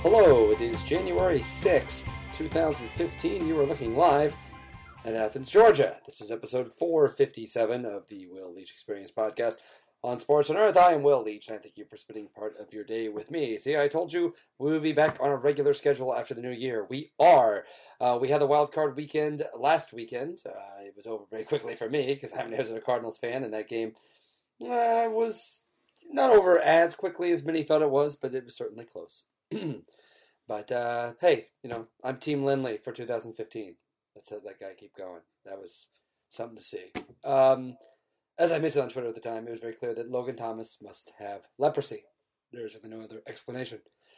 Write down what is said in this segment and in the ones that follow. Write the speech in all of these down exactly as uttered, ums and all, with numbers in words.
Hello, it is January sixth, twenty fifteen. You are looking live at Athens, Georgia. This is episode four fifty-seven of the Will Leach Experience podcast on Sports on Earth. I am Will Leach, and I thank you for spending part of your day with me. See, I told you we would be back on a regular schedule after the new year. We are. Uh, we had the wild card weekend last weekend. Uh, it was over very quickly for me because I'm a Cardinals fan, and that game uh, was not over as quickly as many thought it was, but it was certainly close. But, uh, hey, you know, I'm Team Lindley for two thousand fifteen. Let's let that guy keep going. That was something to see. Um, as I mentioned on Twitter at the time, it was very clear that Logan Thomas must have leprosy. There's really no other explanation.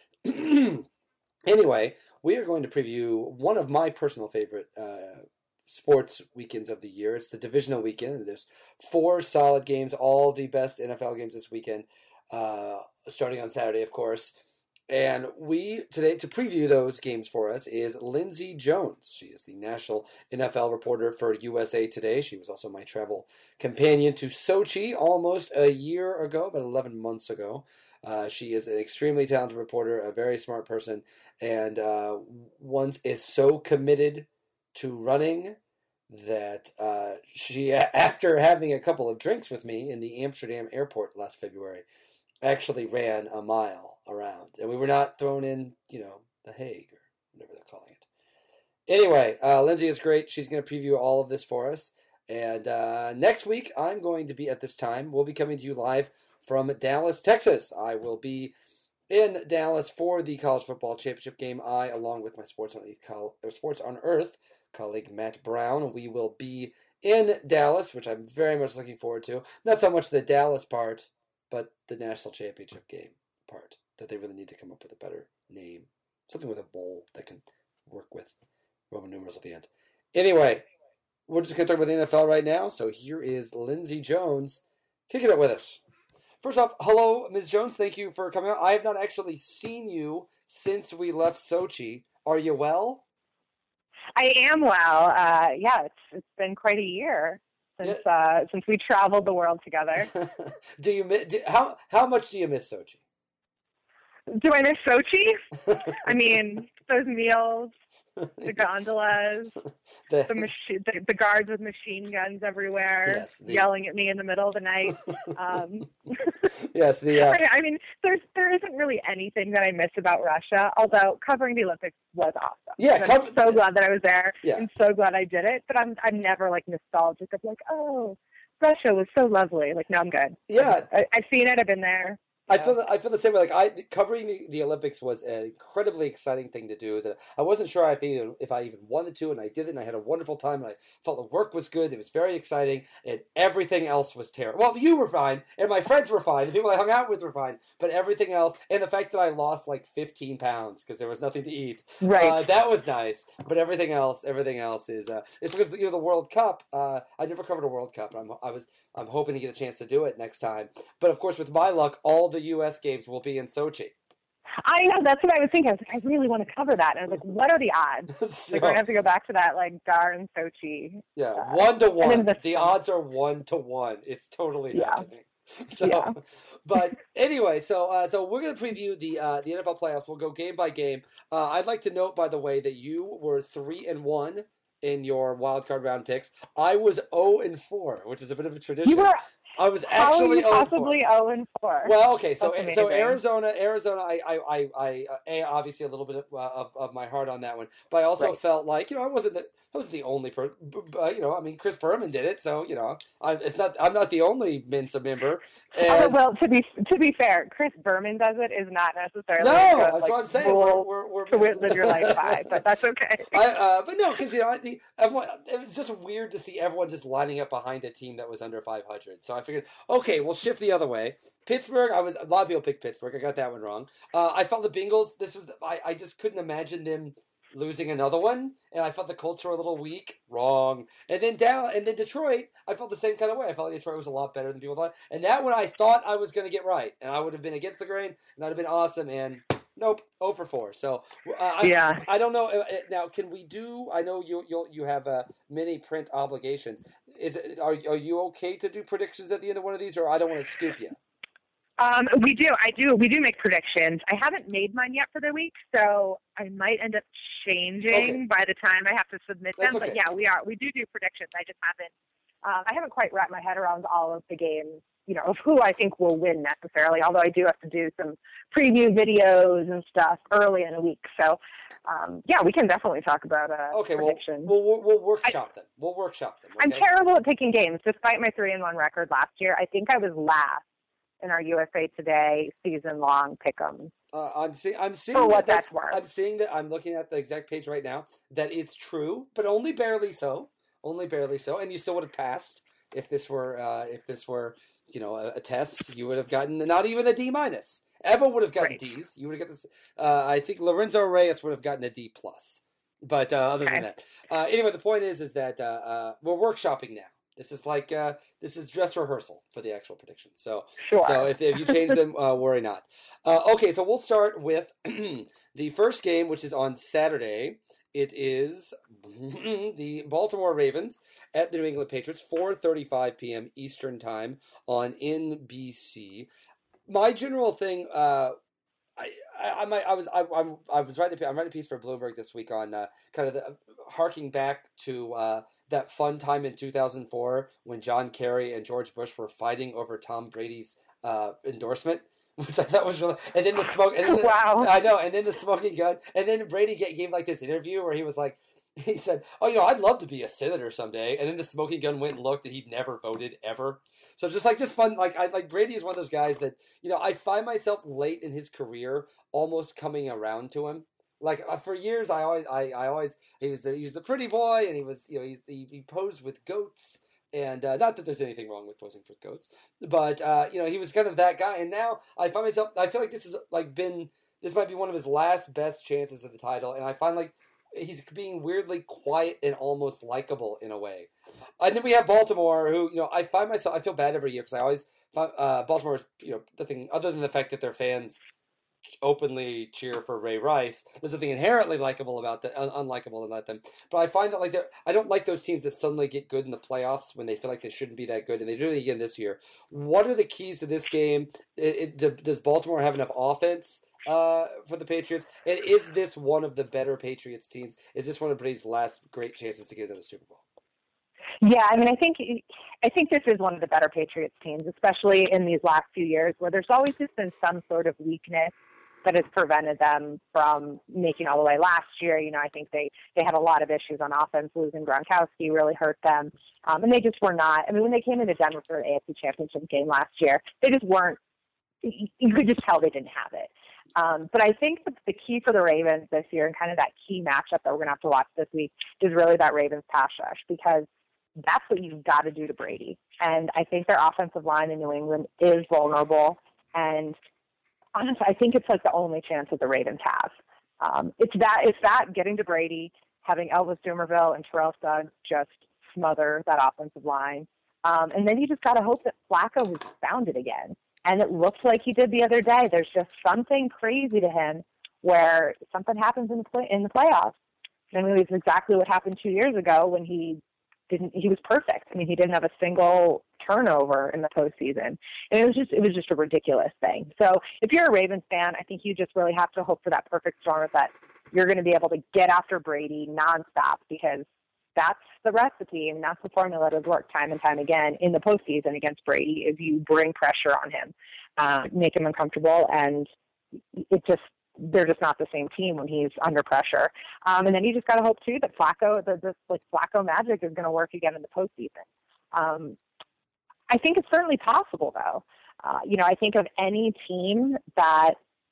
Anyway, we are going to preview one of my personal favorite uh, sports weekends of the year. It's the divisional weekend. There's four solid games, all the best N F L games this weekend, uh, starting on Saturday, of course. And we, today, to preview those games for us is Lindsey Jones. She is the national N F L reporter for U S A Today. She was also my travel companion to Sochi almost a year ago, about eleven months ago. Uh, she is an extremely talented reporter, a very smart person, and uh, once is so committed to running that uh, she, after having a couple of drinks with me in the Amsterdam airport last February, actually ran a mile around. And we were not thrown in, you know, The Hague or whatever they're calling it. Anyway, uh, Lindsey is great. She's going to preview all of this for us. And uh, next week, I'm going to be at this time. We'll be coming to you live from Dallas, Texas. I will be in Dallas for the college football championship game. I, along with my Sports on, or Sports on Earth colleague Matt Brown, we will be in Dallas, which I'm very much looking forward to. Not so much the Dallas part, but the national championship game part, that they really need to come up with a better name. Something with a bowl that can work with Roman numerals at the end. Anyway, we're just going to talk about the N F L right now, so here is Lindsey Jones kicking it with us. First off, hello, Miz Jones. Thank you for coming out. I have not actually seen you since we left Sochi. Are you well? I am well. Uh, yeah, it's it's been quite a year since yeah. uh, since we traveled the world together. do you do, how how much do you miss Sochi? Do I miss Sochi? I mean, those meals, the gondolas, the the, machi- the the guards with machine guns everywhere, yes, the... yelling at me in the middle of the night. Um, yes, the. Uh... I, I mean, there's there isn't really anything that I miss about Russia. Although covering the Olympics was awesome. Yeah, cover... I'm so glad that I was there. Yeah. I'm so glad I did it. But I'm I'm never like nostalgic of like, oh, Russia was so lovely. Like, no, I'm good. Yeah, I, I've seen it. I've been there. I feel the, I feel the same way. Like I covering the, the Olympics was an incredibly exciting thing to do. That I wasn't sure if I even if I even wanted to, and I did it. And I had a wonderful time. And I felt the work was good. It was very exciting, and everything else was terrible. Well, you were fine, and my friends were fine, the people I hung out with were fine, but everything else, and the fact that I lost like fifteen pounds because there was nothing to eat, right? Uh, that was nice. But everything else, everything else is uh, it's because you know the World Cup. Uh, I never covered a World Cup. And I'm I was I'm hoping to get a chance to do it next time. But of course, with my luck, all the U S games will be in Sochi. I know, that's what I was thinking. I was like, I really want to cover that. And I was like, what are the odds? so, like, we're going to have to go back to that, like, Dar and Sochi. Yeah, uh, one to one. The, the odds are one to one. It's totally yeah. happening. So, yeah. But anyway, so uh, so we're going to preview the uh, the N F L playoffs. We'll go game by game. Uh, I'd like to note, by the way, that you were three and one in your wild card round picks. I was zero and four, which is a bit of a tradition. You were. I was actually possibly zero and four. Well, okay, so so Arizona, Arizona, I I I, I a, obviously a little bit of, uh, of of my heart on that one, but I also right. felt like you know I wasn't the I wasn't the only person. Uh, you know, I mean, Chris Berman did it, so you know, I, it's not I'm not the only Mensa member. And, uh, well, to be to be fair, Chris Berman does it is not necessarily no. good, That's like, what I'm saying. We're, we're, we're to live your life by, but that's okay. I, uh, but no, because you know, the, everyone, it was just weird to see everyone just lining up behind a team that was under five hundred. So I figured, okay, we'll shift the other way. Pittsburgh, I was a lot of people picked Pittsburgh. I got that one wrong. Uh, I felt the Bengals. This was I, I just couldn't imagine them losing another one, and I felt the Colts were a little weak. Wrong. And then down, and then Detroit, I felt the same kind of way. I felt like Detroit was a lot better than people thought. And that one I thought I was going to get right, and I would have been against the grain, and that'd have been awesome. And nope, zero for four. So uh, yeah, I, I don't know. Now, can we do? I know you you you have uh, many print obligations. Is it, are are you okay to do predictions at the end of one of these, or I don't want to scoop you? Um, we do. I do. We do make predictions. I haven't made mine yet for the week, so I might end up changing okay. by the time I have to submit That's them. Okay. But yeah, we are. We do do predictions. I just haven't. Um, I haven't quite wrapped my head around all of the games, you know, of who I think will win necessarily. Although I do have to do some preview videos and stuff early in the week. So um, yeah, we can definitely talk about uh, okay, predictions. Well, we'll we'll workshop I, them. We'll workshop them. Okay? I'm terrible at picking games, despite my three and one record last year. I think I was last in our U S A Today season-long pick'em. Uh, I'm seeing. I'm seeing For that what that's, that's worth. I'm seeing that. I'm looking at the exact page right now. That it's true, but only barely so. Only barely so, and you still would have passed if this were uh, if this were you know a, a test. You would have gotten not even a D minus. Eva would have gotten right. D's. You would have got this. Uh, I think Lorenzo Reyes would have gotten a D plus. But uh, other okay. than that, uh, anyway, the point is is that uh, uh, we're workshopping now. This is like uh, this is dress rehearsal for the actual predictions. So, sure. so if, if you change them, uh, worry not. Uh, okay, so we'll start with the first game, which is on Saturday. It is the Baltimore Ravens at the New England Patriots, four thirty-five p.m. Eastern Time on N B C. My general thing, uh, I, I, I, might, I was, I, I'm, I was writing, I'm writing a piece for Bloomberg this week on uh, kind of the, uh, harking back to uh, that fun time in two thousand four when John Kerry and George Bush were fighting over Tom Brady's uh, endorsement. Which I thought was really, and then the smoke, and then the, wow, I know, and then the smoking gun, and then Brady get, gave like this interview where he was like, he said, "Oh, you know, I'd love to be a senator someday," and then the smoking gun went and looked, and he'd never voted ever. So just like just fun, like I like Brady is one of those guys that you know I find myself late in his career almost coming around to him. Like uh, for years, I always, I, I always, he was the, he was the pretty boy, and he was, you know, he he, he posed with goats. And uh, not that there's anything wrong with posing for goats, but uh, you know he was kind of that guy. And now I find myself, I feel like this has like been, this might be one of his last best chances at the title. And I find like he's being weirdly quiet and almost likable in a way. And then we have Baltimore, who you know I find myself, I feel bad every year because I always find uh, Baltimore is you know nothing other than the fact that their fans openly cheer for Ray Rice. There's something inherently likable about that, un- unlikable about them. But I find that like I don't like those teams that suddenly get good in the playoffs when they feel like they shouldn't be that good, and they do it again this year. What are the keys to this game? It, it, does Baltimore have enough offense uh, for the Patriots? And is this one of the better Patriots teams? Is this one of Brady's last great chances to get into the Super Bowl? Yeah, I mean, I think I think this is one of the better Patriots teams, especially in these last few years, where there's always just been some sort of weakness that has prevented them from making all the way last year. You know, I think they, they had a lot of issues on offense. Losing Gronkowski really hurt them. Um, and they just were not, I mean, when they came into Denver for the A F C Championship game last year, they just weren't, you could just tell they didn't have it. Um, but I think that the key for the Ravens this year and kind of that key matchup that we're going to have to watch this week is really that Ravens pass rush, because that's what you've got to do to Brady. And I think their offensive line in New England is vulnerable. And honestly, I think it's like the only chance that the Ravens have. Um, it's that it's that getting to Brady, having Elvis Dumervil and Terrell Suggs just smother that offensive line, um, and then you just got to hope that Flacco has found it again. And it looks like he did the other day. There's just something crazy to him where something happens in the play, in the playoffs. I mean, it's exactly what happened two years ago when he didn't. He was perfect. I mean, he didn't have a single turnover in the postseason, and it was just it was just a ridiculous thing. So, if you're a Ravens fan, I think you just really have to hope for that perfect storm of that you're going to be able to get after Brady nonstop, because that's the recipe and that's the formula that has worked time and time again in the postseason against Brady. Is you bring pressure on him, uh, make him uncomfortable, and it just. They're just not the same team when he's under pressure. Um, and then you just got to hope too that Flacco, the, this like Flacco magic is going to work again in the postseason. Um, I think it's certainly possible though. Uh, you know, I think of any team that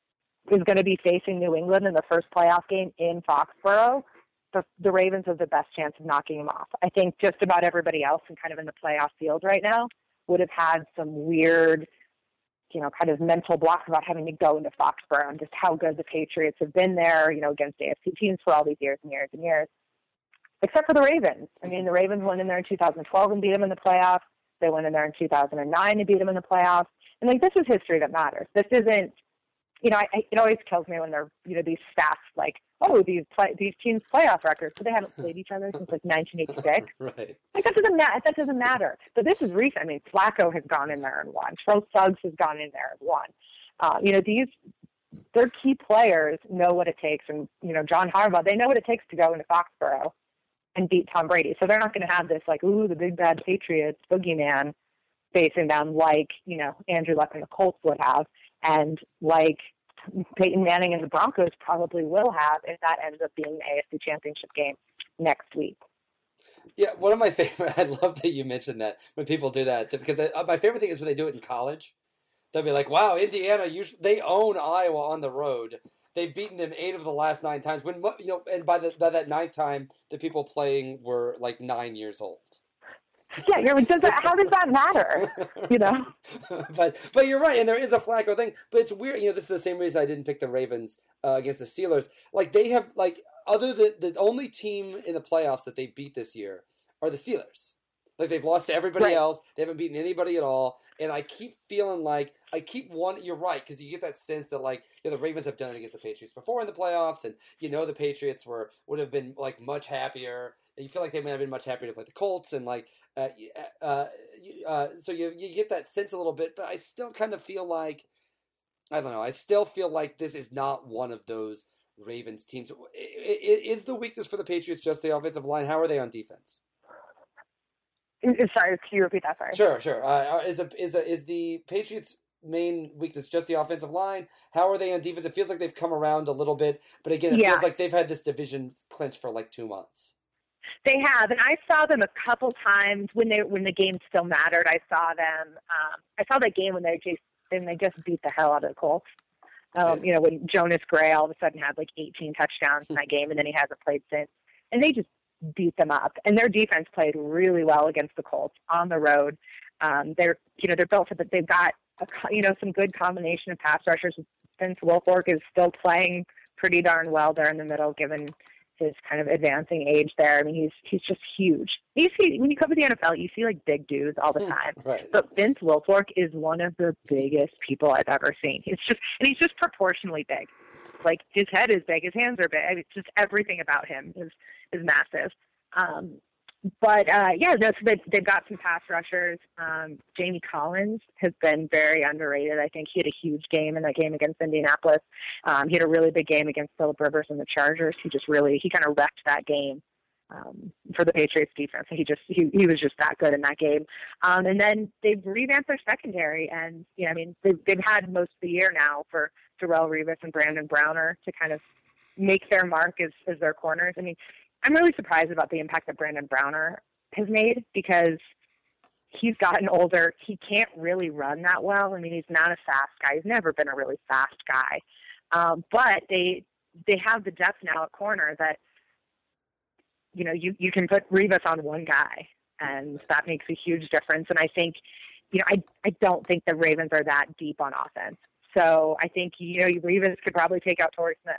is going to be facing New England in the first playoff game in Foxborough, the, the Ravens have the best chance of knocking them off. I think just about everybody else and kind of in the playoff field right now would have had some weird, you know, kind of mental blocks about having to go into Foxborough and just how good the Patriots have been there, you know, against A F C teams for all these years and years and years. Except for the Ravens. I mean, the Ravens went in there in two thousand twelve and beat them in the playoffs. They went in there in two thousand nine and beat them in the playoffs. And, like, this is history that matters. This isn't, you know, I, I, it always kills me when they're, you know, these stats like, oh, these play, these teams' playoff records, so they haven't played each other since like nineteen eighty-six. Right. Like that doesn't matter. That doesn't matter. But this is recent. I mean, Flacco has gone in there and won. Charles Suggs has gone in there and won. Uh, you know, these their key players know what it takes, and you know, John Harbaugh, they know what it takes to go into Foxborough and beat Tom Brady. So they're not going to have this like, ooh, the big bad Patriots boogeyman facing them like, you know, Andrew Luck and the Colts would have, and like Peyton Manning and the Broncos probably will have if that ends up being the A F C Championship game next week. Yeah, one of my favorite, I love that you mentioned that when people do that, because I, my favorite thing is when they do it in college. They'll be like, wow, Indiana, usually, they own Iowa on the road. They've beaten them eight of the last nine times. When you know, and by the by that ninth time, the people playing were like nine years old. Yeah, you're, does that, how does that matter? You know, but but you're right, and there is a Flacco thing. But it's weird, you know. This is the same reason I didn't pick the Ravens uh, against the Steelers. Like they have, like other than the only team in the playoffs that they beat this year are the Steelers. Like they've lost to everybody right. else. They haven't beaten anybody at all. And I keep feeling like I keep one. You're right, because you get that sense that like you know, the Ravens have done it against the Patriots before in the playoffs, and you know the Patriots were would have been like much happier. You feel like they might have been much happier to play the Colts, and like uh, uh, uh, so you you get that sense a little bit. But I still kind of feel like I don't know. I still feel like this is not one of those Ravens teams. Is the weakness for the Patriots just the offensive line? How are they on defense? Sorry, can you repeat that? Sorry. Sure, sure. Uh, is a, is a, is the Patriots' main weakness just the offensive line? How are they on defense? It feels like they've come around a little bit, but again, it yeah. feels like they've had this division clinched for like two months. They have, and I saw them a couple times when they when the game still mattered. I saw them. Um, I saw that game when they just when they just beat the hell out of the Colts. Um, yes. You know, when Jonas Gray all of a sudden had like eighteen touchdowns in that game, and then he hasn't played since, and they just beat them up. And their defense played really well against the Colts on the road. Um, they're, you know, they're built for that. They've got, a, you know, some good combination of pass rushers. Vince Wilfork is still playing pretty darn well there in the middle, given his kind of advancing age there. I mean, he's he's just huge. You see, when you cover the N F L, you see like big dudes all the time. Right. But Vince Wilfork is one of the biggest people I've ever seen. He's just, and he's just proportionally big. Like his head is big, his hands are big. I mean, just everything about him is is massive. Um, but uh, yeah, no, so they've, they've got some pass rushers. Um, Jamie Collins has been very underrated. I think he had a huge game in that game against Indianapolis. Um, he had a really big game against Phillip Rivers and the Chargers. He just really he kind of wrecked that game um, for the Patriots defense. He just he, he was just that good in that game. Um, and then they've revamped their secondary, and you know, I mean, they've, they've had most of the year now for Darrelle Revis and Brandon Browner to kind of make their mark as, as their corners. I mean, I'm really surprised about the impact that Brandon Browner has made because he's gotten older. He can't really run that well. I mean, he's not a fast guy. He's never been a really fast guy. Um, but they they have the depth now at corner that, you know, you, you can put Revis on one guy, and that makes a huge difference. And I think, you know, I, I don't think the Ravens are that deep on offense. So I think, you know, Revis could probably take out Torrey Smith.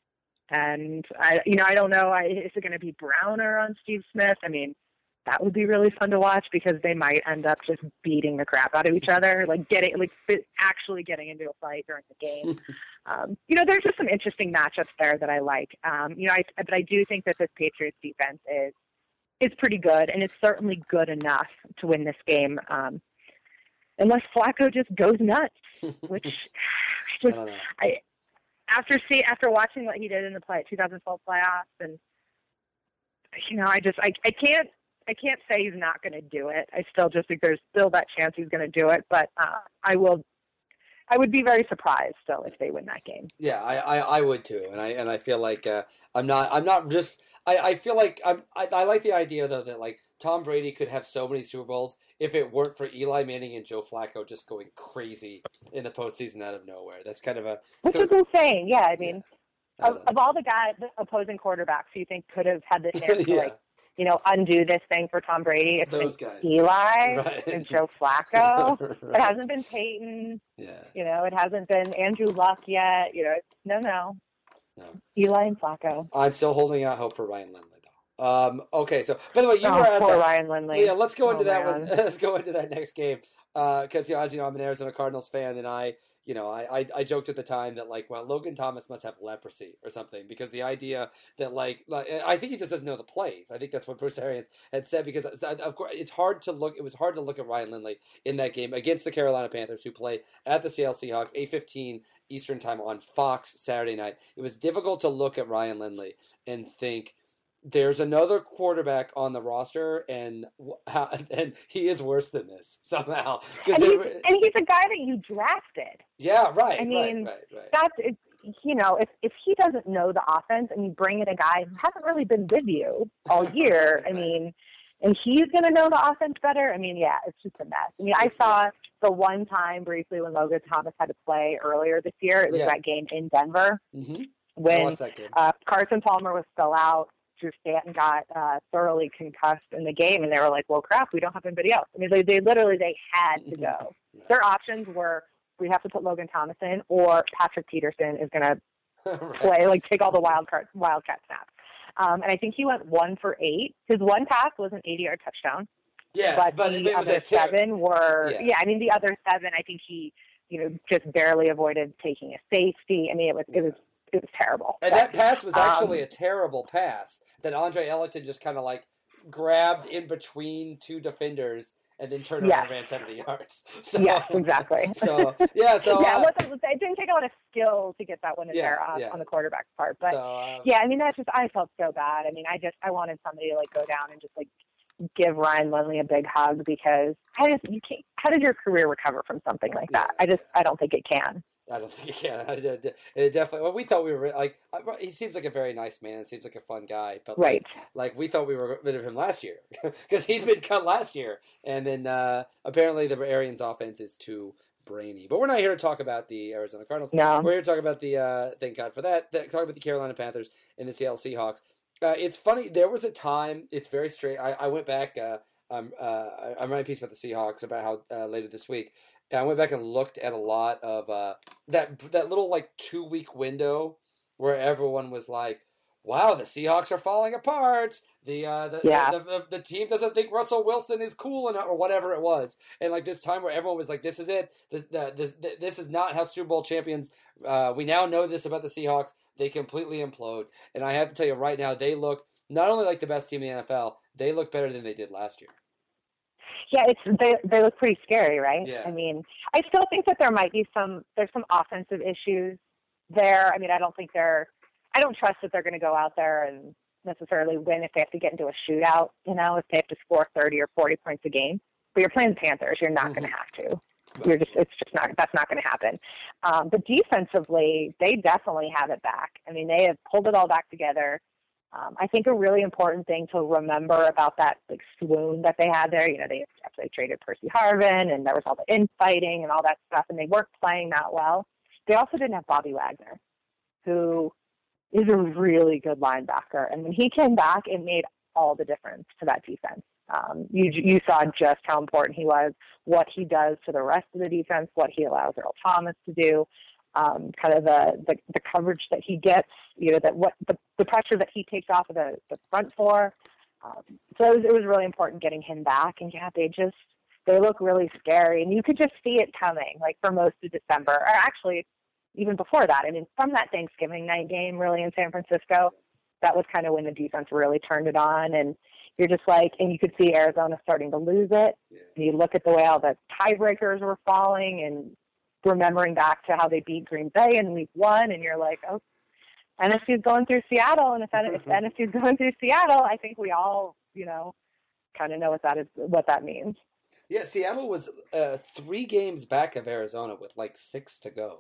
And, I, you know, I don't know, I, is it going to be Browner on Steve Smith? I mean, that would be really fun to watch because they might end up just beating the crap out of each other, like getting, like actually getting into a fight during the game. um, you know, there's just some interesting matchups there that I like. Um, you know, I, but I do think that this Patriots defense is, is pretty good, and it's certainly good enough to win this game. Um, unless Flacco just goes nuts, which just, I, I After see after watching what he did in the play twenty twelve playoffs, and you know, I just I, I can't I can't say he's not going to do it. I still just think there's still that chance he's going to do it, but uh, I will. I would be very surprised still if they win that game. Yeah, I, I, I would too, and I and I feel like uh, I'm not I'm not just I, I feel like I'm I, I like the idea though that like Tom Brady could have so many Super Bowls if it weren't for Eli Manning and Joe Flacco just going crazy in the postseason out of nowhere. That's kind of a which is insane. Yeah, I mean, yeah, I of, of all the guys, the opposing quarterbacks, you think could have had the chance yeah. to like, you know, undo this thing for Tom Brady? It's those been guys, Eli right. and Joe Flacco. right. It hasn't been Peyton. Yeah, you know, it hasn't been Andrew Luck yet. You know, it's, no, no, no. Eli and Flacco. I'm still holding out hope for Ryan Lindley though. Um, okay, so by the way, you oh, were at poor that. Ryan Lindley. Yeah, let's go oh, into that man. one. Let's go into that next game because uh, you know, as you know, I'm an Arizona Cardinals fan, and I, you know, I, I, I joked at the time that like, well, Logan Thomas must have leprosy or something because the idea that like, like I think he just doesn't know the plays. I think that's what Bruce Arians had said because of course it's hard to look. It was hard to look at Ryan Lindley in that game against the Carolina Panthers, who play at the Seattle Seahawks, eight fifteen Eastern time on Fox Saturday night. It was difficult to look at Ryan Lindley and think, there's another quarterback on the roster, and and he is worse than this somehow. And he's, and he's a guy that you drafted. Yeah, right. I mean, right, right, right. that's it, you know, if if he doesn't know the offense, and you bring in a guy who hasn't really been with you all year, I mean, and he's going to know the offense better. I mean, yeah, it's just a mess. I mean, I saw the one time briefly when Logan Thomas had to play earlier this year. It was Yeah. that game in Denver Mm-hmm. when that game. uh, Carson Palmer was still out. Drew Stanton got uh, thoroughly concussed in the game, and they were like, well, crap, we don't have anybody else. I mean, they, they literally, they had to go. Yeah. Their options were, we have to put Logan Thomas in, or Patrick Peterson is going to right. play, like take all the wild card, wildcat snaps. Um, and I think he went one for eight. His one pass was an eighty-yard touchdown. Yes, but, but the it was other a ter- seven were, yeah. yeah, I mean, the other seven, I think he, you know, just barely avoided taking a safety. I mean, it was, it was, it was terrible. And but, that pass was actually um, a terrible pass that Andre Ellington just kind of like grabbed in between two defenders and then turned yes. around and ran seventy yards. So, yes, exactly. So, yeah, so. yeah, Uh, it, wasn't, it didn't take a lot of skill to get that one in Yeah, there uh, yeah. on the quarterback's part. But, so, uh, yeah, I mean, that's just, I felt so bad. I mean, I just, I wanted somebody to, like, go down and just, like, give Ryan Lindley a big hug because I just, you can't, how does your career recover from something like that? Yeah, I just, I don't think it can. I don't think he can. I did, it definitely. Well, we thought we were like. He seems like a very nice man. Seems like a fun guy. But like, Right. like we thought we were rid of him last year because he'd been cut last year, and then uh, apparently the Arians' offense is too brainy. But we're not here to talk about the Arizona Cardinals. No. We're here to talk about the. Uh, thank God for that. that talk about the Carolina Panthers and the Seattle Seahawks. Uh, it's funny. There was a time. It's very straight. I, I went back. Uh, um, uh, I'm writing a piece about the Seahawks about how uh, later this week. And I went back and looked at a lot of uh, that that little like two week window where everyone was like, "Wow, the Seahawks are falling apart. The uh, the, Yeah. the, the the team doesn't think Russell Wilson is cool enough, or whatever it was." And like this time where everyone was like, "This is it. This the, this this is not how Super Bowl champions." Uh, we now know this about the Seahawks. They completely implode, and I have to tell you right now, they look not only like the best team in the N F L, they look better than they did last year. Yeah, it's they they look pretty scary, right? Yeah. I mean, I still think that there might be some there's some offensive issues there. I mean, I don't think they're I don't trust that they're going to go out there and necessarily win if they have to get into a shootout, you know, if they have to score thirty or forty points a game. But you're playing the Panthers, you're not mm-hmm. going to have to. You're just it's just not that's not going to happen. Um, but defensively, they definitely have it back. I mean, they have pulled it all back together. Um, I think a really important thing to remember about that like swoon that they had there, you know, they actually traded Percy Harvin and there was all the infighting and all that stuff, and they weren't playing that well. They also didn't have Bobby Wagner, who is a really good linebacker. And when he came back, it made all the difference to that defense. Um, you you saw just how important he was, what he does to the rest of the defense, what he allows Earl Thomas to do. Um, kind of the, the, the coverage that he gets, you know, that what the, the pressure that he takes off of the, the front four. Um, so it was, it was really important getting him back. And yeah, they just, they look really scary. And you could just see it coming, like for most of December, or actually even before that. I mean, from that Thanksgiving night game really in San Francisco, that was kind of when the defense really turned it on. And you're just like, and you could see Arizona starting to lose it. Yeah. And you look at the way all the tiebreakers were falling and remembering back to how they beat Green Bay in week one, and you're like, oh, N F C is going through Seattle, and if, if N F C is going through Seattle, I think we all, you know, kind of know what that is, what that means. Yeah, Seattle was uh, three games back of Arizona with like six to go,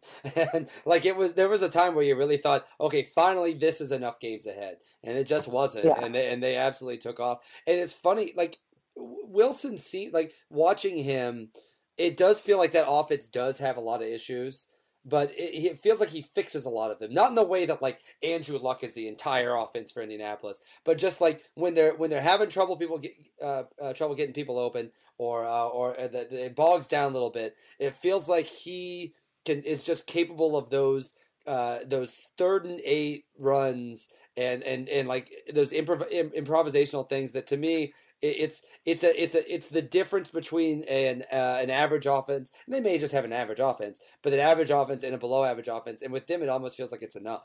and like it was, there was a time where you really thought, okay, finally this is enough games ahead, and it just wasn't, yeah. and they, and they absolutely took off. And it's funny, like Wilson, see, like watching him. It does feel like that offense does have a lot of issues, but it, it feels like he fixes a lot of them. Not in the way that like Andrew Luck is the entire offense for Indianapolis, but just like when they're when they're having trouble, people get uh, uh, trouble getting people open, or uh, or uh, the, the, it bogs down a little bit. It feels like he can is just capable of those uh, those third and eight runs and and and like those improv im- improvisational things that to me it's it's a it's a it's the difference between an uh, an average offense. And they may just have an average offense, but an average offense and a below average offense, and with them it almost feels like it's enough.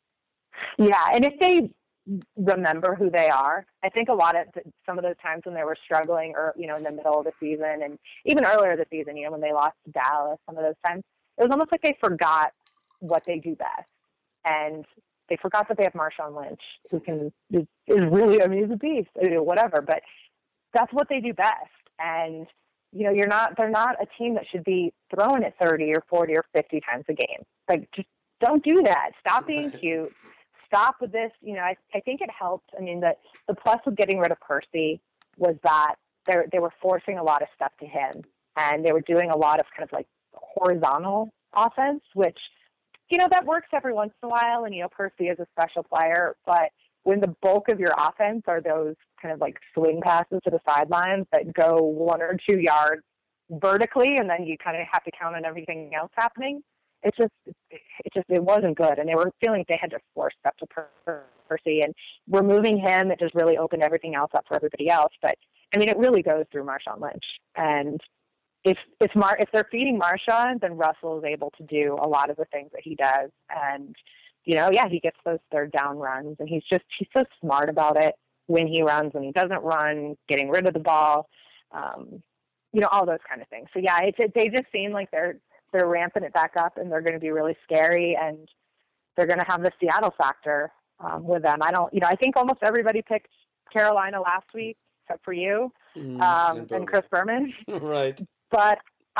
Yeah, and if they remember who they are, I think a lot of some of those times when they were struggling, or you know, in the middle of the season, and even earlier this season, you know, when they lost to Dallas, some of those times it was almost like they forgot what they do best, and they forgot that they have Marshawn Lynch, who can is, is really, I mean, he's a beast, whatever, but that's what they do best. And, you know, you're not, they're not a team that should be throwing it thirty or forty or fifty times a game. Like, just don't do that. Stop being cute. Stop with this. You know, I, I think it helped. I mean, the, the plus with getting rid of Percy was that they they were forcing a lot of stuff to him, and they were doing a lot of kind of like horizontal offense, which, you know, that works every once in a while. And, you know, Percy is a special player, but when the bulk of your offense are those kind of like swing passes to the sidelines that go one or two yards vertically, and then you kind of have to count on everything else happening, it just, it just, it wasn't good. And they were feeling like they had to force stuff to per- Percy, and removing him, it just really opened everything else up for everybody else. But I mean, it really goes through Marshawn Lynch. And if, if Mar, if they're feeding Marshawn, then Russell is able to do a lot of the things that he does. And, you know, yeah, he gets those third down runs, and he's just, he's so smart about it when he runs, when he doesn't run, getting rid of the ball, um, you know, all those kind of things. So yeah, it, it, they just seem like they're, they're ramping it back up, and they're going to be really scary, and they're going to have the Seattle factor um, with them. I don't, you know, I think almost everybody picked Carolina last week, except for you Mm, um, and and Chris Berman. Right. But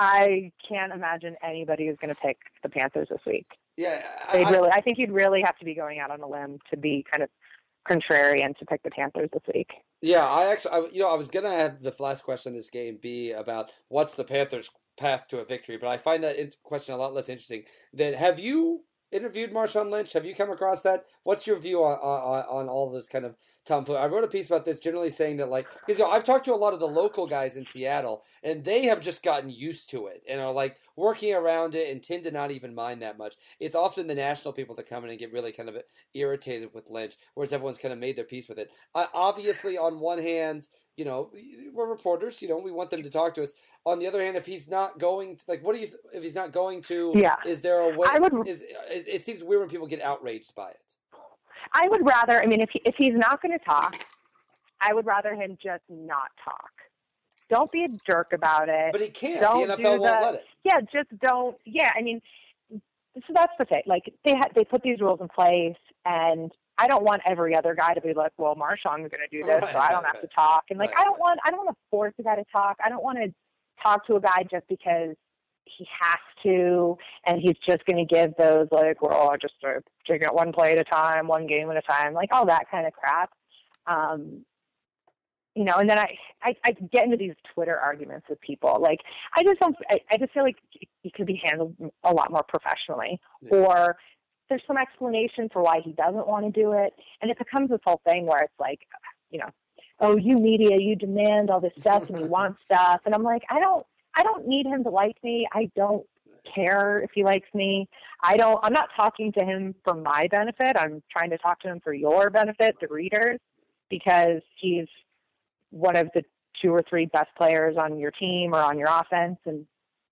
I can't imagine anybody who's going to pick the Panthers this week. Yeah, They I, really, I think you'd really have to be going out on a limb to be kind of contrarian to pick the Panthers this week. Yeah, I actually, I, you know, I was gonna have the last question in this game be about what's the Panthers' path to a victory, but I find that in- question a lot less interesting. Then, have you interviewed Marshawn Lynch? Have you come across that? What's your view on on, on all this kind of tomfoolery? I wrote a piece about this, generally saying that, like, because you know, I've talked to a lot of the local guys in Seattle, and they have just gotten used to it and are like working around it and tend to not even mind that much. It's often the national people that come in and get really kind of irritated with Lynch, whereas everyone's kind of made their peace with it. I, obviously, on one hand, you know, we're reporters, you know, we want them to talk to us. On the other hand, if he's not going to, like, what do you, if he's not going to, yeah. is there a way, I would, is, it, it seems weird when people get outraged by it. I would rather, I mean, if, he, if he's not going to talk, I would rather him just not talk. Don't be a jerk about it. But he can't. Don't the N F L do won't the, let it. Yeah, just don't, yeah, I mean, so that's the thing. Like, they ha- they put these rules in place, and I don't want every other guy to be like, well, Marshawn's going to do this, Right, so I don't right, have right. to talk. And like, Right, I don't right. want, I don't want to force a guy to talk. I don't want to talk to a guy just because he has to, and he's just going to give those like, well, I just uh, take it one play at a time, one game at a time, like all that kind of crap. Um, you know, and then I, I, I get into these Twitter arguments with people. Like, I just don't, I, I just feel like it could be handled a lot more professionally, Yeah. or there's some explanation for why he doesn't want to do it. And it becomes this whole thing where it's like, you know, oh, you media, you demand all this stuff and you want stuff. And I'm like, I don't, I don't need him to like me. I don't care if he likes me. I don't, I'm not talking to him for my benefit. I'm trying to talk to him for your benefit, the readers, because he's one of the two or three best players on your team or on your offense. And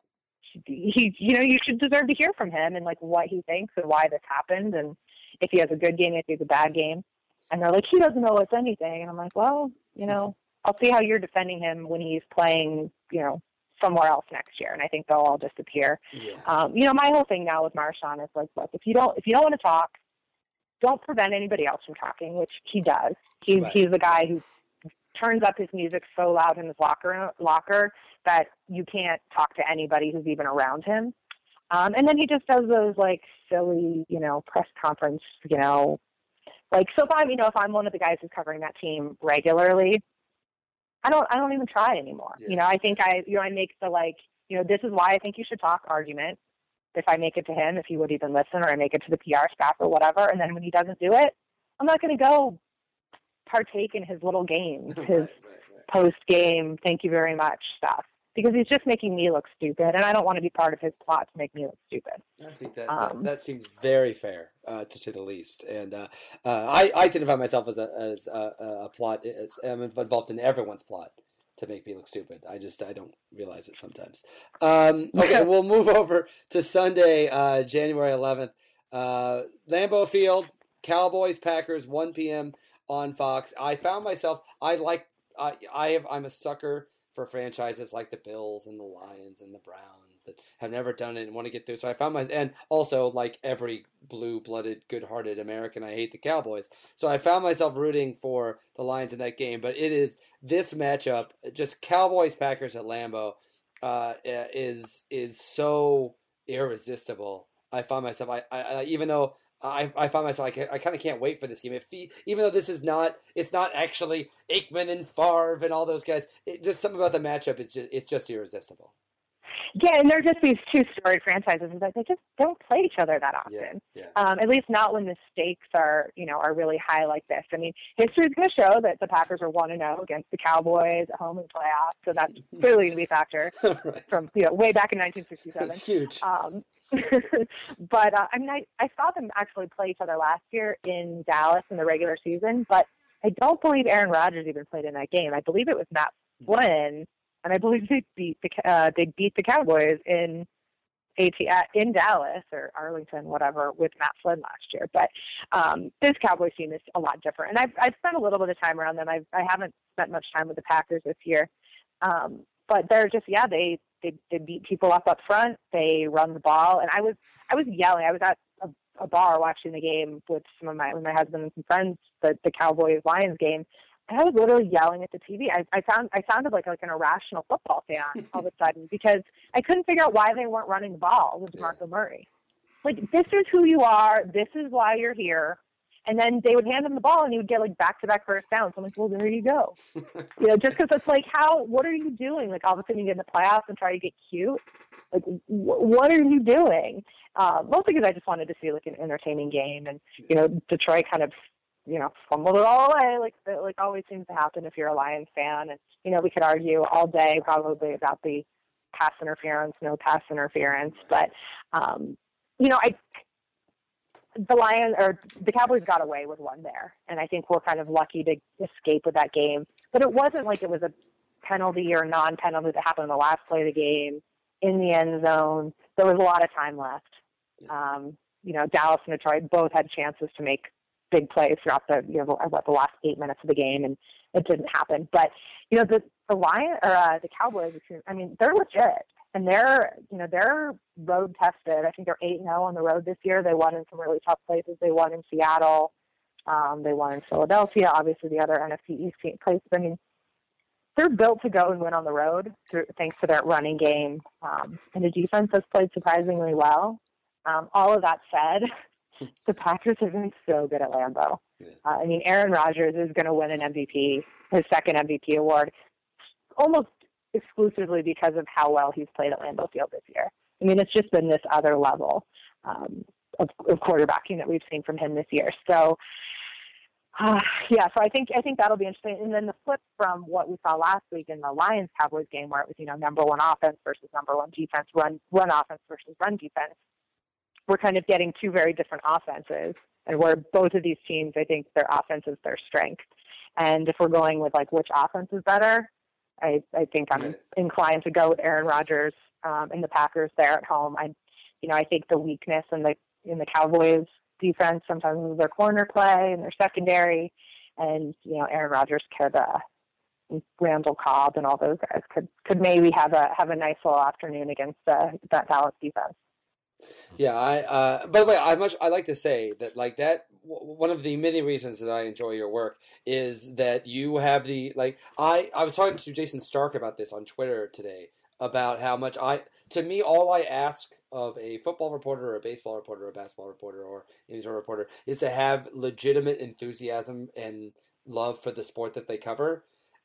he, you know, you should deserve to hear from him and like what he thinks and why this happened. And if he has a good game, if he has a bad game. And they're like, he doesn't know it's anything. And I'm like, well, you know, I'll see how you're defending him when he's playing, you know, somewhere else next year. And I think they'll all disappear. Yeah. Um, you know, my whole thing now with Marshawn is like, look, if you don't, if you don't want to talk, don't prevent anybody else from talking, which he does. He's, Right. he's the guy who turns up his music so loud in his locker locker that you can't talk to anybody who's even around him. Um, and then he just does those like silly, you know, press conference, you know, like, so if I'm, you know, if I'm one of the guys who's covering that team regularly, I don't, I don't even try anymore. Yeah. You know, I think I, you know, I make the like, you know, this is why I think you should talk argument. If I make it to him, if he would even listen, or I make it to the P R staff or whatever. And then when he doesn't do it, I'm not going to go partake in his little games, his Right, right, right. post game, thank you very much stuff. because he's just making me look stupid, and I don't want to be part of his plot to make me look stupid. I think that Um, that, that seems very fair, uh, to say the least. And uh, uh, I, I identify myself as a as a, a plot. As, I'm involved in everyone's plot to make me look stupid. I just I don't realize it sometimes. Um, okay, we'll move over to Sunday, uh, January eleventh. Uh, Lambeau Field, Cowboys, Packers, one p.m. on Fox. I found myself, I like, I, I have, I'm a sucker for franchises like the Bills and the Lions and the Browns that have never done it and want to get through. So I found my, and also like every blue-blooded, good-hearted American, I hate the Cowboys. So I found myself rooting for the Lions in that game. But it is this matchup, just Cowboys Packers at Lambeau, uh, is is so irresistible. I find myself, I, I even though I, I find myself, I, I kind of can't wait for this game. If he, even though this is not, it's not actually Aikman and Favre and all those guys. It, just something about the matchup is just, it's just irresistible. Yeah, and they're just these two storied franchises that they just don't play each other that often. Yeah, yeah. Um, at least not when the stakes are, you know, are really high like this. I mean, history is going to show that the Packers are one and zero against the Cowboys at home in the playoffs, so that's clearly going to be a factor Right. from you know way back in nineteen sixty-seven. It's huge. Um, but uh, I mean, I, I saw them actually play each other last year in Dallas in the regular season, but I don't believe Aaron Rodgers even played in that game. I believe it was Matt Flynn. And I believe they beat the uh, they beat the Cowboys in AT in Dallas or Arlington, whatever, with Matt Flynn last year. But um, this Cowboys team is a lot different, and I've I've spent a little bit of time around them. I've, I haven't spent much time with the Packers this year, um, but they're just yeah they, they they beat people up up front. They run the ball, and I was I was yelling. I was at a, a bar watching the game with some of my with my husband and some friends, the the Cowboys Lions game. I was literally yelling at the T V. I, I found I sounded like like an irrational football fan all of a sudden because I couldn't figure out why they weren't running the ball with DeMarco Murray. Like, this is who you are. This is why you're here. And then they would hand him the ball, and he would get like back-to-back first downs. So I'm like, well, there you go. You know, just because it's like, how? What are you doing? Like, all of a sudden you get in the playoffs and try to get cute. Like, w- what are you doing? Uh, mostly because I just wanted to see like an entertaining game, and you know, Detroit kind of. you know, fumbled it all away, like like always seems to happen if you're a Lions fan. And, you know, we could argue all day probably about the pass interference, no pass interference. But, um, you know, I the Lions or the Cowboys got away with one there. And I think we're kind of lucky to escape with that game. But it wasn't like it was a penalty or non-penalty that happened in the last play of the game in the end zone. There was a lot of time left. Um, you know, Dallas and Detroit both had chances to make big plays throughout the you know what the last eight minutes of the game, and it didn't happen. But you know the the Lions or uh, the Cowboys, I mean, they're legit, and they're you know they're road tested. I think they're eight and zero on the road this year. They won in some really tough places. They won in Seattle. Um, they won in Philadelphia. Obviously, the other N F C East team places. I mean, they're built to go and win on the road through, thanks to their running game, um, and the defense has played surprisingly well. Um, all of that said. The Packers have been so good at Lambeau. Yeah. Uh, I mean, Aaron Rodgers is going to win an M V P, his second M V P award, almost exclusively because of how well he's played at Lambeau Field this year. I mean, it's just been this other level um, of, of quarterbacking that we've seen from him this year. So, uh, yeah, so I think I think that'll be interesting. And then the flip from what we saw last week in the Lions Cowboys game, where it was you know number one offense versus number one defense, run run offense versus run defense. We're kind of getting two very different offenses, and where both of these teams, I think their offense is their strength. And if we're going with like which offense is better, I, I think I'm right. inclined to go with Aaron Rodgers um, and the Packers there at home. I, you know, I think the weakness in the in the Cowboys defense sometimes is their corner play and their secondary, and you know Aaron Rodgers could, uh, Randall Cobb and all those guys could could maybe have a have a nice little afternoon against uh, that Dallas defense. Yeah, I. Uh, by the way, I much I like to say that like that. W- one of the many reasons that I enjoy your work is that you have the like. I I was talking to Jason Stark about this on Twitter today about how much I. To me, all I ask of a football reporter, or a baseball reporter, or a basketball reporter, or any sort of reporter is to have legitimate enthusiasm and love for the sport that they cover.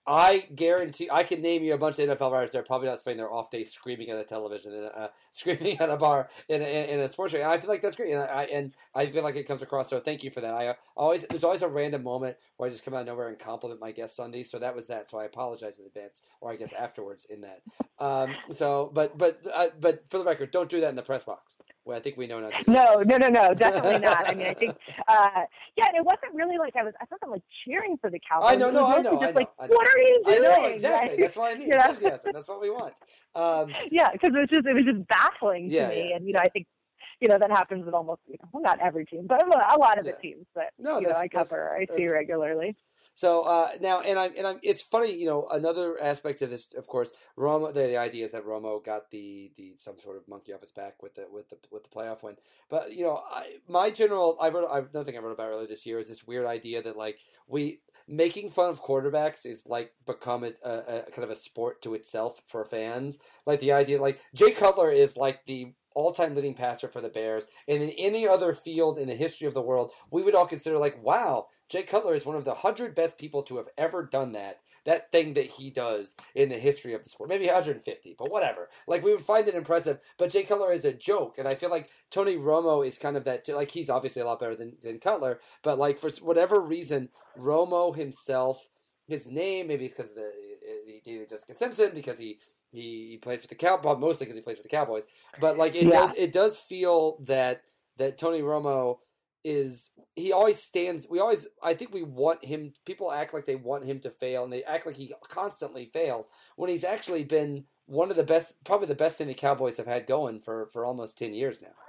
I guarantee I can name you a bunch of N F L writers that are probably not spending their off day screaming at a television and uh, screaming at a bar in a, in a sports show. And I feel like that's great, and I and I feel like it comes across. So thank you for that. I always there's always a random moment where I just come out of nowhere and compliment my guest Sunday. So that was that. So I apologize in advance, or I guess afterwards in that. Um, so, but but uh, but for the record, don't do that in the press box. Well, I think we know not to do No, no, no, no, definitely not. I mean, I think, uh, yeah, it wasn't really like I was, I wasn't like cheering for the Cowboys. I know, no, I know, just I know. Like, I know. what are you doing? I know, exactly. Right? That's what I mean. You know? Enthusiasm. That's what we want. Um, yeah, because it was just, it was just baffling to yeah, me. yeah. And, you know, I think, you know, that happens with almost, you know, well, not every team, but a lot of the Yeah. teams that, No, you know, that's- I cover, I see that's- regularly. So uh, now, and I'm, and I'm. It's funny, you know. Another aspect of this, of course, Romo. The, the idea is that Romo got the, the some sort of monkey off his back with the with the with the playoff win. But you know, I, my general, I wrote, I another thing I wrote about earlier this year is this weird idea that like we making fun of quarterbacks is like become a, a, a kind of a sport to itself for fans. Like the idea, like Jay Cutler is like the all-time leading passer for the Bears, and in any other field in the history of the world, we would all consider like, wow, Jay Cutler is one of the hundred best people to have ever done that, that thing that he does in the history of the sport. Maybe one hundred fifty, but whatever. Like, we would find it impressive, but Jay Cutler is a joke, and I feel like Tony Romo is kind of that, like, he's obviously a lot better than, than Cutler, but like, for whatever reason, Romo himself, his name, maybe it's because of the, he dated Jessica Simpson, because he He, he plays for the Cowboys, mostly because he plays for the Cowboys. But like it Yeah. does, it does feel that that Tony Romo is he always stands. We always, I think we want him. People act like they want him to fail, and they act like he constantly fails when he's actually been one of the best, probably the best thing the Cowboys have had going for for almost ten years now.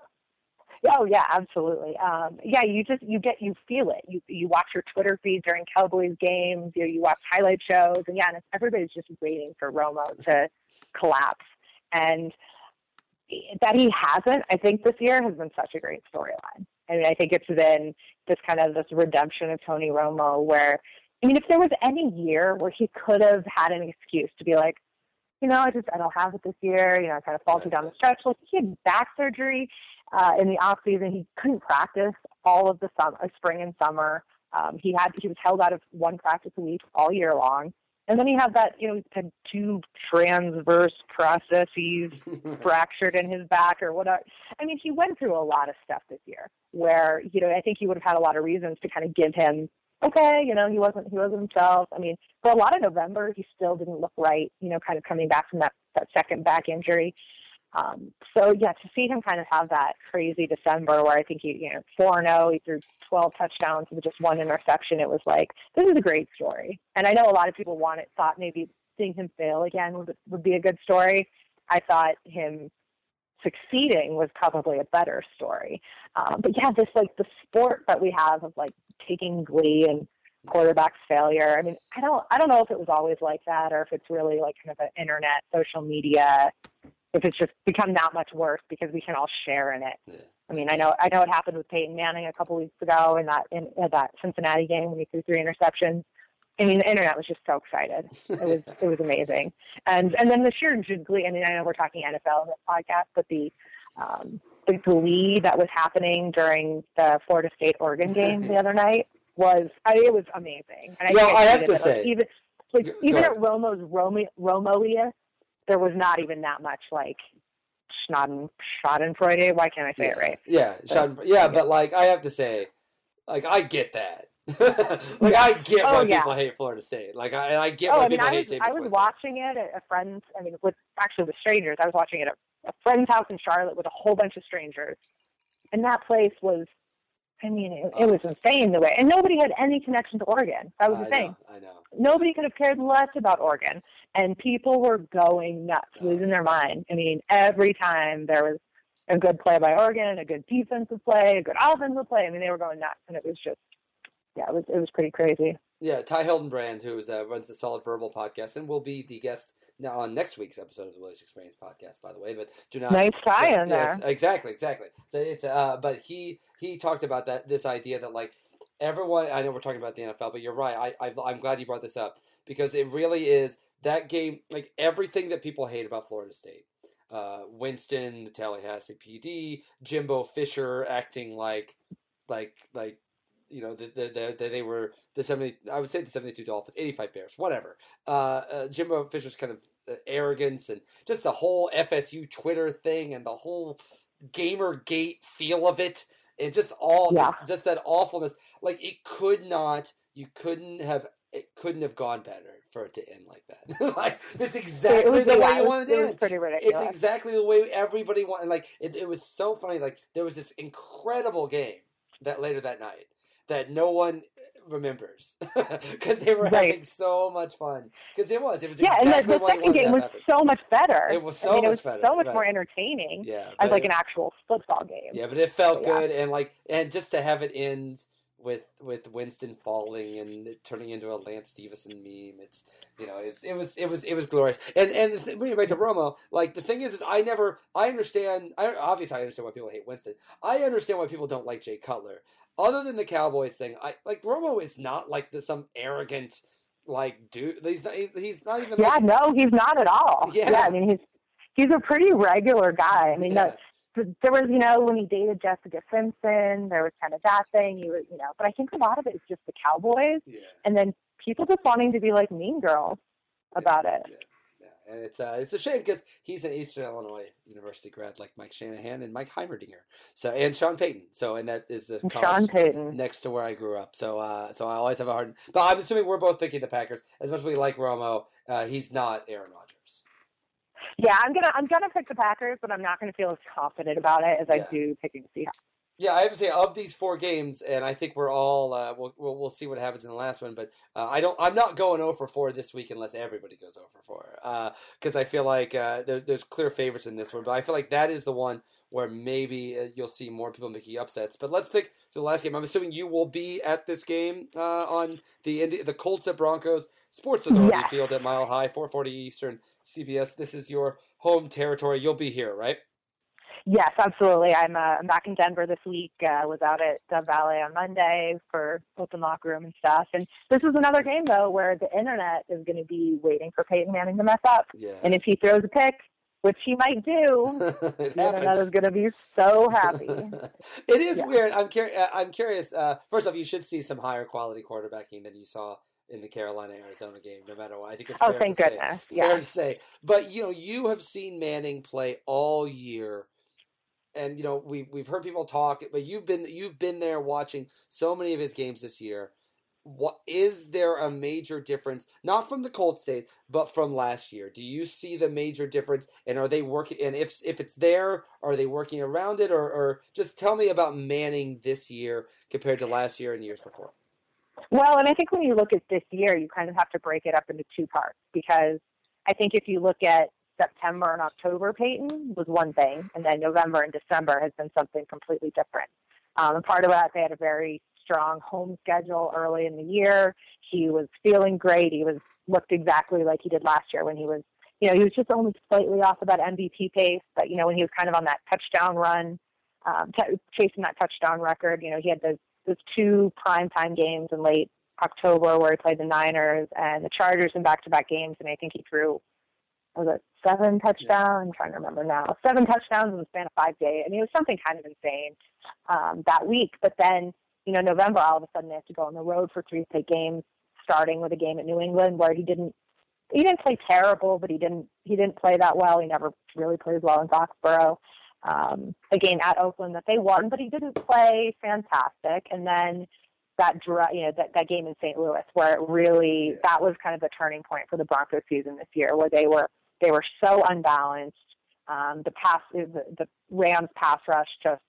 Oh yeah, absolutely. Um, yeah, you just you get you feel it. You you watch your Twitter feed during Cowboys games. You you watch highlight shows, and yeah, and everybody's just waiting for Romo to collapse. And that he hasn't, I think this year has been such a great storyline. I mean, I think it's been this kind of this redemption of Tony Romo, where I mean, if there was any year where he could have had an excuse to be like, you know, I just I don't have it this year. You know, I kind of faltered down the stretch. Like he had back surgery. Uh, in the off season, he couldn't practice all of the summer, spring and summer. Um, he had he was held out of one practice a week all year long, and then he had that you know he had two transverse processes fractured in his back or whatever. I mean, he went through a lot of stuff this year, where you know I think he would have had a lot of reasons to kind of give him okay, you know he wasn't he wasn't himself. I mean, for a lot of November, he still didn't look right. You know, kind of coming back from that that second back injury. Um, so yeah, to see him kind of have that crazy December where I think he, you know, four and oh, he threw twelve touchdowns with just one interception. It was like, this is a great story. And I know a lot of people wanted, thought maybe seeing him fail again would, would be a good story. I thought him succeeding was probably a better story. Um, but yeah, this like the sport that we have of like taking glee and quarterback's failure. I mean, I don't, I don't know if it was always like that or if it's really like kind of an internet, social media, if it's just become that much worse because we can all share in it. Yeah. I mean, I know I know it happened with Peyton Manning a couple weeks ago in that in, in that Cincinnati game when he threw three interceptions. I mean, the internet was just so excited. It was it was amazing, and and then the sheer glee. I mean, I know we're talking N F L in this podcast, but the um, the glee that was happening during the Florida State Oregon game the other night was I mean, it was amazing. And I Well, think I I have to tweeted it, say, like, even like, Go even ahead. at Romo's Romo Romo there was not even that much like Schnaden, Schadenfreude. Why can't I say yeah. it right? Yeah, Sean, yeah, but like I have to say, like I get that. like I get Oh, why yeah. people hate Florida State. Like I, and I get Oh, why I mean, people I hate was, James I was Winston. watching it at a friend's, I mean, with actually with strangers. I was watching it at a friend's house in Charlotte with a whole bunch of strangers. And that place was, I mean, it, it was insane the way. And nobody had any connection to Oregon. That was the I thing. know, I know. Nobody could have cared less about Oregon. And people were going nuts, Oh. losing their mind. I mean, every time there was a good play by Oregon, a good defensive play, a good offensive play, I mean, they were going nuts. And it was just, yeah, it was it was pretty crazy. Yeah, Ty Hildenbrand, who is, uh, runs the Solid Verbal podcast, and will be the guest now on next week's episode of the Willis Experience podcast, by the way. But do not Nice tie yeah, in there. yes, exactly, exactly. So it's uh, but he he talked about that this idea that like everyone. I know we're talking about the N F L, but you're right. I, I I'm glad you brought this up because it really is that game. Like everything that people hate about Florida State. Uh, Winston, the Tallahassee P D, Jimbo Fisher acting like, like, like you know, the, the, the, they were the seventy. I would say the seventy-two Dolphins, eighty-five Bears, whatever. Uh, uh, Jimbo Fisher's kind of uh, arrogance and just the whole F S U Twitter thing and the whole Gamergate feel of it, and just all Yeah. just, just that awfulness. Like it could not. You couldn't have. It couldn't have gone better for it to end like that. Like this exactly was, the yeah, way it you was, wanted it to was end. pretty ridiculous. It's exactly the way everybody wanted. Like it, it was so funny. Like there was this incredible game that later that night that no one remembers because they were Right. having so much fun. Because it was, it was Yeah, exactly and the, the what you second wanted to game have was happen. so much better. It was so I mean, much it was better, so much right. more entertaining Yeah, as but like it- an actual football game. Yeah, but it felt So, yeah. good, and like, and just to have it end with with Winston falling and it turning into a Lance Stevenson meme, it's you know, it's it was it was it was glorious. And and the th- bringing it back to Romo, like the thing is, is I never I understand. I obviously I understand why people hate Winston. I understand why people don't like Jay Cutler. Other than the Cowboys thing, I like Romo is not like the, some arrogant like dude. He's not, he's not even. Yeah, like, no, he's not at all. Yeah. I mean, he's he's a pretty regular guy. I mean, Yeah. the, there was, you know, when he dated Jessica Simpson, there was kind of that thing. He was, you know, but I think a lot of it is just the Cowboys, Yeah. and then people just wanting to be like Mean Girls about it. Yeah, yeah. And it's uh, it's a shame because he's an Eastern Illinois University grad like Mike Shanahan and Mike Heimerdinger. So and Sean Payton. So and that is the And college Sean Payton. next to where I grew up. So uh, so I always have a hard. But I'm assuming we're both picking the Packers. As much as we like Romo, uh, he's not Aaron Rodgers. Yeah, I'm gonna I'm gonna pick the Packers, but I'm not gonna feel as confident about it as Yeah. I do picking the Seahawks. Yeah, I have to say of these four games, and I think we're all uh, we'll, we'll we'll see what happens in the last one. But uh, I don't. I'm not going zero for four this week unless everybody goes zero for four. Because I feel like uh, there, there's clear favorites in this one. But I feel like that is the one where maybe uh, you'll see more people making upsets. But let's pick the last game. I'm assuming you will be at this game uh, on the Indi- the Colts at Broncos Sports Authority Yes. Field at Mile High, four forty Eastern, C B S. This is your home territory. You'll be here, right? Yes, absolutely. I'm uh, I'm back in Denver this week. I uh, was out at Dove Valley on Monday for open locker room and stuff. And this is another game, though, where the internet is going to be waiting for Peyton Manning to mess up. Yeah. And if he throws a pick, which he might do, It the internet happens. is going to be so happy. It is Yeah. weird. I'm curious. I'm curious. Uh, first off, you should see some higher quality quarterbacking than you saw in the Carolina Arizona game. No matter what, I think it's Oh, fair thank to say. goodness. Fair Yeah. to say. But you know, you have seen Manning play all year, and you know we we've heard people talk. But you've been you've been there watching so many of his games this year. What is there a major difference, not from the Colts days, but from last year? Do you see the major difference, and are they working? And if if it's there, are they working around it, or, or just tell me about Manning this year compared to last year and years before? Well, and I think when you look at this year, you kind of have to break it up into two parts, because I think if you look at September and October, Peyton was one thing, and then November and December has been something completely different. Um, and part of that, they had a very strong home schedule early in the year. He was feeling great. He was looked exactly like he did last year when he was, you know, he was just only slightly off of that M V P pace, but, you know, when he was kind of on that touchdown run, um, t- chasing that touchdown record, you know, he had those, those two primetime games in late October where he played the Niners and the Chargers in back-to-back games, and I think he threw, was it seven touchdowns? I'm trying to remember now. Seven touchdowns in the span of five days. I mean, it was something kind of insane um, that week. But then, you know, November, all of a sudden they have to go on the road for three straight games, starting with a game at New England where he didn't he didn't play terrible, but he didn't he didn't play that well. He never really played well in Foxborough. Um, a game at Oakland that they won, but he didn't play fantastic. And then that dra- you know that, that game in Saint Louis where it really Yeah. that was kind of the turning point for the Broncos season this year, where they were they were so unbalanced. Um, the pass the, the Rams pass rush just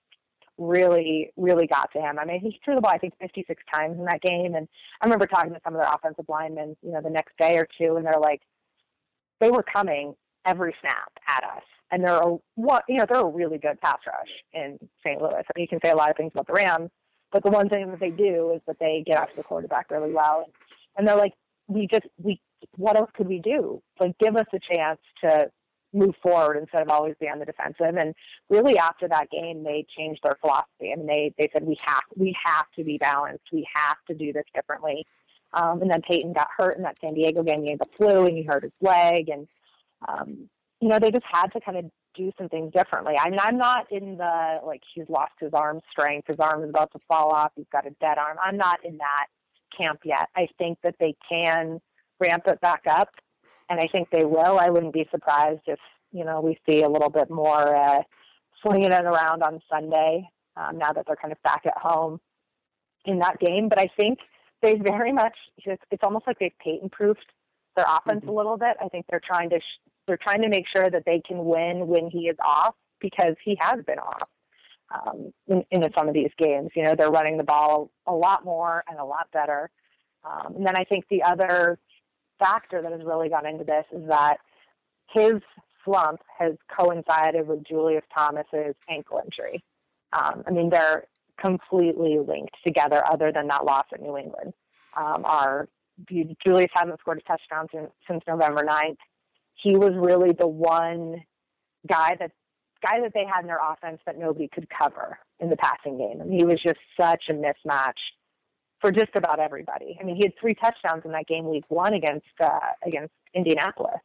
really, really got to him. I mean, he threw the ball, I think, fifty-six times in that game. And I remember talking to some of their offensive linemen, you know, the next day or two, and they're like, they were coming every snap at us. And they're a, what, you know, they're a really good pass rush in Saint Louis. I mean, you can say a lot of things about the Rams, but the one thing that they do is that they get after the quarterback really well. And, and they're like, we just, we, what else could we do? Like, give us a chance to move forward instead of always be on the defensive. And really after that game, they changed their philosophy. I mean, they, they said, we have, we have to be balanced. We have to do this differently. Um, and then Peyton got hurt in that San Diego game. He had the flu and he hurt his leg. And, um, you know, they just had to kind of do some things differently. I mean, I'm not in the, like, he's lost his arm strength, his arm is about to fall off, he's got a dead arm. I'm not in that camp yet. I think that they can ramp it back up, and I think they will. I wouldn't be surprised if, you know, we see a little bit more uh, slinging it around on Sunday um, now that they're kind of back at home in that game. But I think they very much, it's, it's almost like they've Peyton-proofed their offense mm-hmm. a little bit. I think they're trying to sh- they're trying to make sure that they can win when he is off, because he has been off um, in, in some of these games. You know, they're running the ball a lot more and a lot better. Um, and then I think the other factor that has really gone into this is that his slump has coincided with Julius Thomas's ankle injury. Um, I mean, they're completely linked together other than that loss at New England. Um, our, Julius hasn't scored a touchdown since, since November ninth. He was really the one guy that guy that they had in their offense that nobody could cover in the passing game. I mean, he was just such a mismatch for just about everybody. I mean, he had three touchdowns in that game week one against uh, against Indianapolis.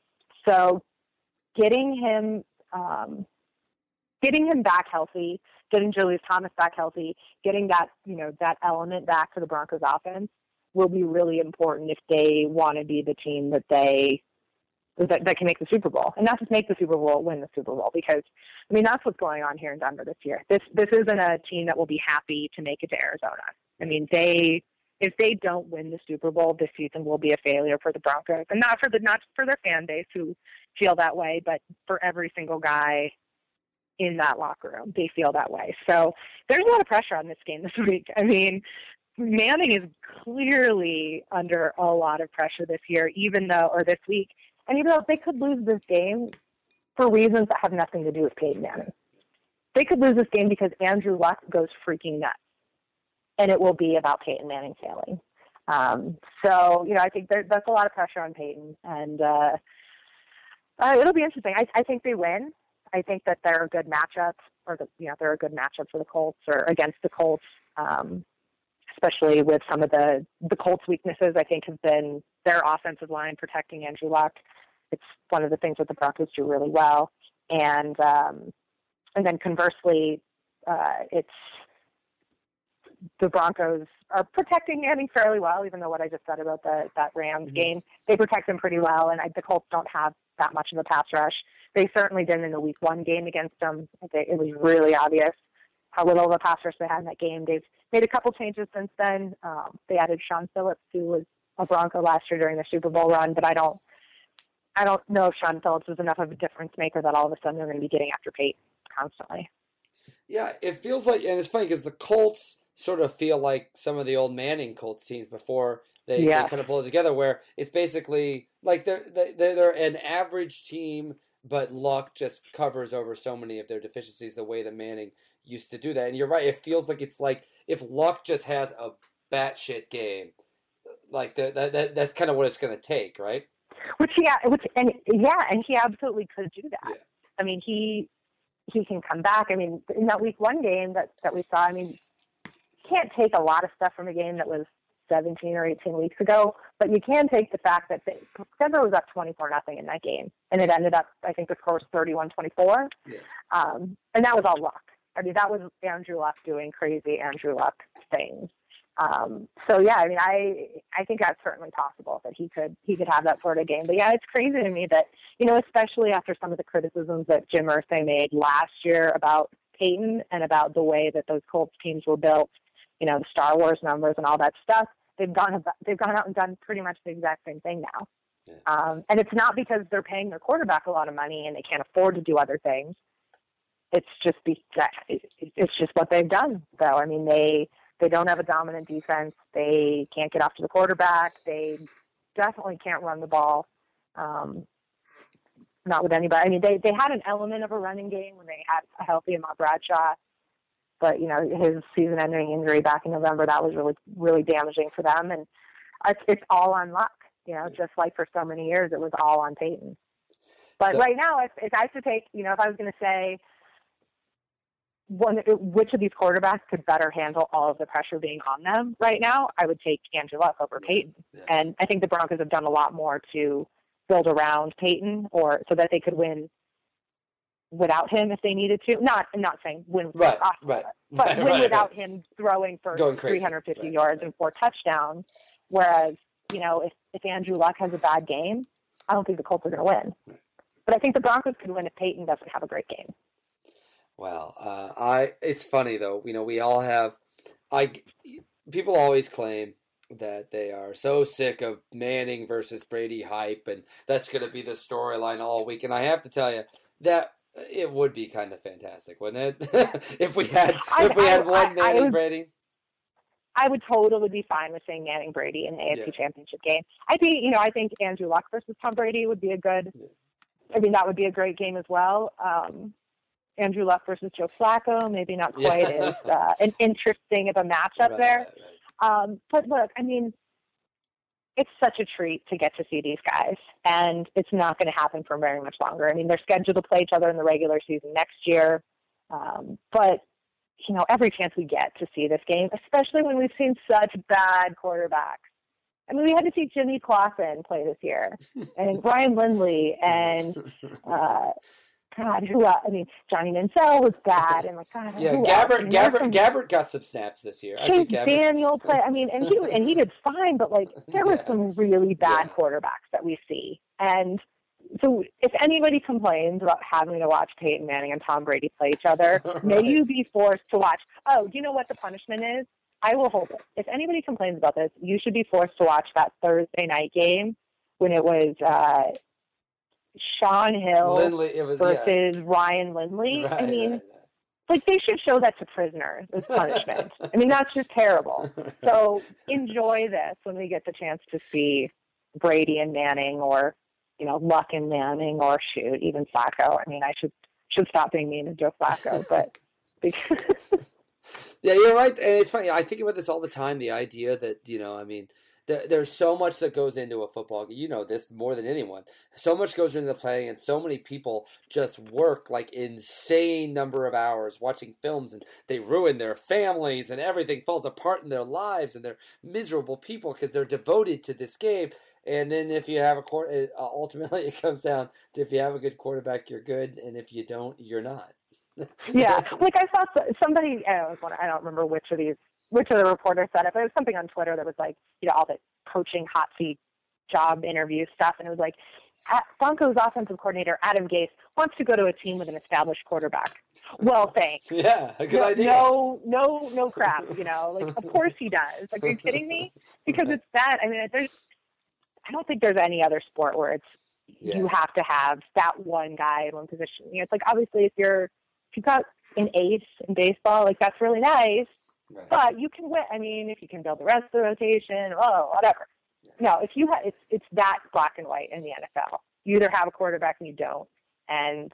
So getting him um, getting him back healthy, getting Julius Thomas back healthy, getting that, you know, that element back to the Broncos offense will be really important if they want to be the team that they That, that can make the Super Bowl, and not just make the Super Bowl, win the Super Bowl. Because I mean, that's what's going on here in Denver this year. This this isn't a team that will be happy to make it to Arizona. I mean, they if they don't win the Super Bowl this season, will be a failure for the Broncos, and not for the not for their fan base who feel that way, but for every single guy in that locker room, they feel that way. So there's a lot of pressure on this game this week. I mean, Manning is clearly under a lot of pressure this year, even though or this week. And even though they could lose this game for reasons that have nothing to do with Peyton Manning. They could lose this game because Andrew Luck goes freaking nuts. And it will be about Peyton Manning failing. Um, so, you know, I think there, that's a lot of pressure on Peyton. And uh, uh, it'll be interesting. I, I think they win. I think that they're a good matchup, or, the, you know, they're a good matchup for the Colts or against the Colts, um, especially with some of the, the Colts' weaknesses, I think, have been their offensive line protecting Andrew Luck. It's one of the things that the Broncos do really well. And um, and then conversely, uh, it's the Broncos are protecting Manning fairly well, even though what I just said about the that Rams mm-hmm. game, they protect him pretty well. And I, the Colts don't have that much of a pass rush. They certainly didn't in the week one game against them. They, it was really obvious how little of a pass rush they had in that game. They've made a couple changes since then. Um, they added Sean Phillips, who was a Bronco last year during the Super Bowl run, but I don't I don't know if Sean Phillips was enough of a difference maker that all of a sudden they're going to be getting after Peyton constantly. Yeah, it feels like, and it's funny because the Colts sort of feel like some of the old Manning Colts teams before they, yeah. they kind of pull it together, where it's basically like they're, they're, they're an average team, but Luck just covers over so many of their deficiencies the way that Manning used to do that. And you're right, it feels like it's like if Luck just has a batshit game, like the, that, that that's kind of what it's going to take, right? Which yeah, which and yeah, and he absolutely could do that. Yeah. I mean, he he can come back. I mean, in that week one game that that we saw, I mean, you can't take a lot of stuff from a game that was seventeen or eighteen weeks ago, but you can take the fact that they, Denver was up twenty-four nothing in that game, and it ended up, I think the score was thirty-one twenty-four, yeah. um, and that was all luck. I mean, that was Andrew Luck doing crazy Andrew Luck things. Um, so yeah, I mean, I I think that's certainly possible that he could he could have that sort of game. But yeah, it's crazy to me that, you know, especially after some of the criticisms that Jim Irsay made last year about Peyton and about the way that those Colts teams were built, you know, the Star Wars numbers and all that stuff, they've gone about, they've gone out and done pretty much the exact same thing now. Yeah. Um, and it's not because they're paying their quarterback a lot of money and they can't afford to do other things. It's just be, it's just what they've done, though. I mean, they. They don't have a dominant defense. They can't get off to the quarterback. They definitely can't run the ball. Um, not with anybody. I mean, they, they had an element of a running game when they had a healthy Ahmad Bradshaw. But, you know, his season-ending injury back in November, that was really, really damaging for them. And it's, it's all on luck, you know, just like for so many years, it was all on Peyton. But so, right now, if, if I have to take, you know, if I was going to say, One, which of these quarterbacks could better handle all of the pressure being on them right now, I would take Andrew Luck over Peyton. Yeah. And I think the Broncos have done a lot more to build around Peyton, or so that they could win without him if they needed to. Not, I'm not saying win, right, off, right, but right, win right, without right. him throwing for Going crazy. three hundred fifty right, yards right. and four touchdowns. Whereas, you know, if, if Andrew Luck has a bad game, I don't think the Colts are going to win. Right. But I think the Broncos could win if Peyton doesn't have a great game. Well, uh, I. It's funny though. You know, we all have. I. People always claim that they are so sick of Manning versus Brady hype, and that's going to be the storyline all week. And I have to tell you that it would be kind of fantastic, wouldn't it? if we had I, if we had I, one I, Manning I would, Brady. I would totally be fine with saying Manning Brady in the A F C Yeah. Championship game. I think, you know, I think Andrew Luck versus Tom Brady would be a good. Yeah. I mean, that would be a great game as well. Um, Andrew Luck versus Joe Flacco, maybe not quite Yeah. as uh, an interesting of a matchup Right, there. right, right. Um, but look, I mean, it's such a treat to get to see these guys, and it's not going to happen for very much longer. I mean, they're scheduled to play each other in the regular season next year, um, but you know, every chance we get to see this game, especially when we've seen such bad quarterbacks. I mean, we had to see Jimmy Clausen play this year, and Ryan Lindley, and uh, God, who else? I mean, Johnny Manziel was bad, and like God, Yeah, who Gabbert, else? I mean, Gabbert, some, Gabbert got some snaps this year. I Chase think Gabbert. Daniel play. I mean, and he and he did fine, but like there were Yeah. some really bad Yeah. quarterbacks that we see, and so if anybody complains about having to watch Peyton Manning and Tom Brady play each other, Right. may you be forced to watch. Oh, do you know what the punishment is? I will hold it. If anybody complains about this, you should be forced to watch that Thursday night game when it was uh, Sean Hill Lindley, it was versus Ryan Lindley. yeah. I Right, mean, right, like they should show that to prisoners as punishment. I mean, that's just terrible. right. So enjoy this when we get the chance to see Brady and Manning, or you know, Luck and Manning, or shoot, even Flacco. I mean, I should should stop being mean to Joe Flacco, but because Yeah, you're right. And it's funny. I think about this all the time. The idea that, you know, I mean, th- there's so much that goes into a football game. You know this more than anyone. So much goes into playing, and so many people just work like insane number of hours watching films, and they ruin their families, and everything falls apart in their lives, and they're miserable people because they're devoted to this game. And then if you have a quarter, uh, ultimately it comes down to if you have a good quarterback, you're good, and if you don't, you're not. yeah, like I saw so- somebody. I don't, I don't remember which of these, which of the reporters said it, but it was something on Twitter that was like, you know, all the coaching hot seat job interview stuff, and it was like, Broncos offensive coordinator Adam Gase wants to go to a team with an established quarterback. Well, thanks. Yeah, a good no, idea. No, no, no crap. You know, like of course he does. Like, are you kidding me? Because it's that. I mean, there's. I don't think there's any other sport where it's Yeah. you have to have that one guy in one position. You know, it's like obviously if you're if you've got an ace in baseball, like that's really nice. Right. But you can win. I mean, if you can build the rest of the rotation, oh, whatever. No, if you have, it's it's that black and white in the N F L. You either have a quarterback and you don't, and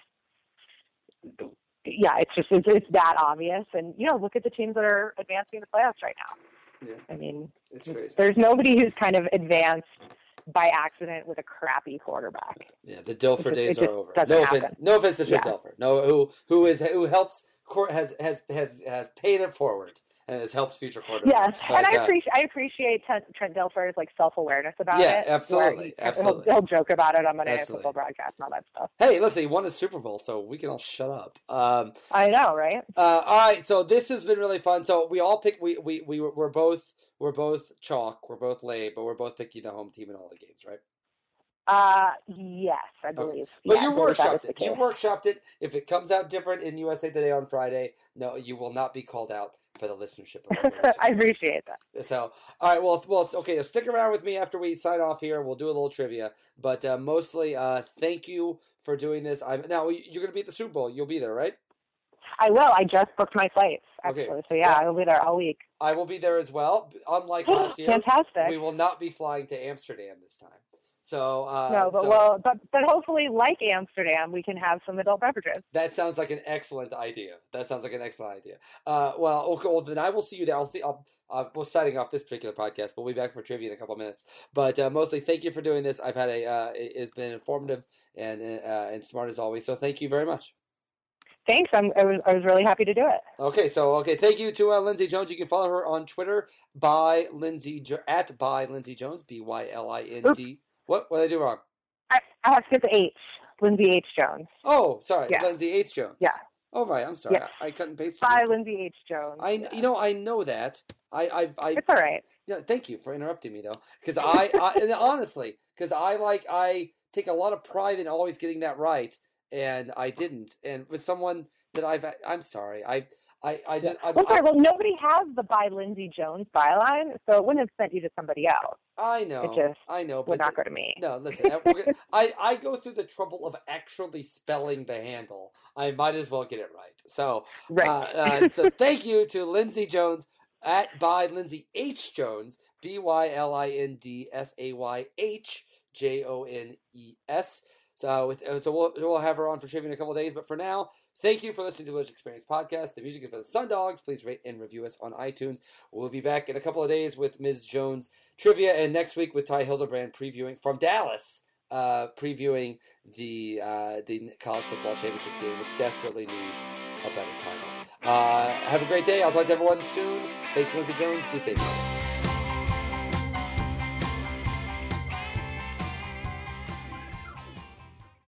yeah, it's just it's, it's that obvious. And you know, look at the teams that are advancing the playoffs right now. Yeah, I mean, it's crazy. there's nobody who's kind of advanced by accident with a crappy quarterback. Yeah, the Dilfer It just- days it just are over. doesn't No offense, happen. no offense to Trent Yeah. Dilfer. No, who who is who helps court has has has has paid it forward and has helped future quarterbacks. Yes, But, and I uh, appreciate I appreciate Trent, Trent Dilfer's like self awareness about Yeah, it. absolutely, where he- absolutely. He'll, he'll joke about it on Monday Night Absolutely. Football broadcast and all that stuff. Hey, listen, he won a Super Bowl, so we can all shut up. Um, I know, right? uh, all right, so this has been really fun. So we all pick. We we we were, we're both we're both chalk. We're both lay, but we're both picking the home team in all the games, right? Uh, yes, I believe. But Yes, you I believe that is workshopped the it. You case. workshopped it. If it comes out different in U S A Today on Friday, no, you will not be called out by the listenership. Of our listeners. I appreciate that. So, all right, well, well, okay. Stick around with me after we sign off here. We'll do a little trivia, but uh, mostly, uh, thank you for doing this. I'm now you're going to be at the Super Bowl. You'll be there, right? I will. I just booked my flights, Okay. actually. So, yeah, I'll be there all week. I will be there as well. Unlike last year, Fantastic. we will not be flying to Amsterdam this time. So, uh, no, but so well, but but hopefully, like Amsterdam, we can have some adult beverages. that sounds like an excellent idea. That sounds like an excellent idea. Uh, well, okay, well, then I will see you there. I'll see. I'll, uh, we're signing off this particular podcast. We'll be back for trivia in a couple of minutes. But uh, mostly, thank you for doing this. I've had a. Uh, it- it's been informative and uh, and smart as always. So, thank you very much. Thanks. I'm, I was I was really happy to do it. Okay, so okay, thank you to uh, Lindsay Jones. You can follow her on Twitter by Lindsay jo- at by Lindsay Jones, B Y L I N D. What what did I do wrong? I, I have to get the H. Lindsay H. Jones. Oh, sorry, Yeah. Lindsay H. Jones. Yeah. Oh, right. I'm sorry. Yes. I, I cut and pasted. By it. Lindsay H. Jones. I, yeah. you know, I know that. I, I, I. It's all right. Yeah. Thank you for interrupting me, though, because I, I, and honestly, because I like, I take a lot of pride in always getting that right, and I didn't. And with someone that I've, I'm sorry. I, I, I just. I, Well, sorry, I, well, nobody has the by Lindsay Jones byline, so it wouldn't have sent you to somebody else. I know. It just I know. would But not go to me. No, listen. I, we're gonna- I, I go through the trouble of actually spelling the handle. I might as well get it right. So, Right. uh, uh, so thank you to Lindsay Jones at by Lindsay H Jones, B Y L I N D S A Y H J O N E S. So, with, so we'll we'll have her on for trivia in a couple of days. But for now, thank you for listening to the Village Experience podcast. The music is by the Sundogs. Please rate and review us on iTunes. We'll be back in a couple of days with Miz Jones trivia, and next week with Ty Hildebrand previewing from Dallas, uh, previewing the uh, the college football championship game, which desperately needs a better title. Uh, have a great day. I'll talk to everyone soon. Thanks, Lindsay Jones. Be safe.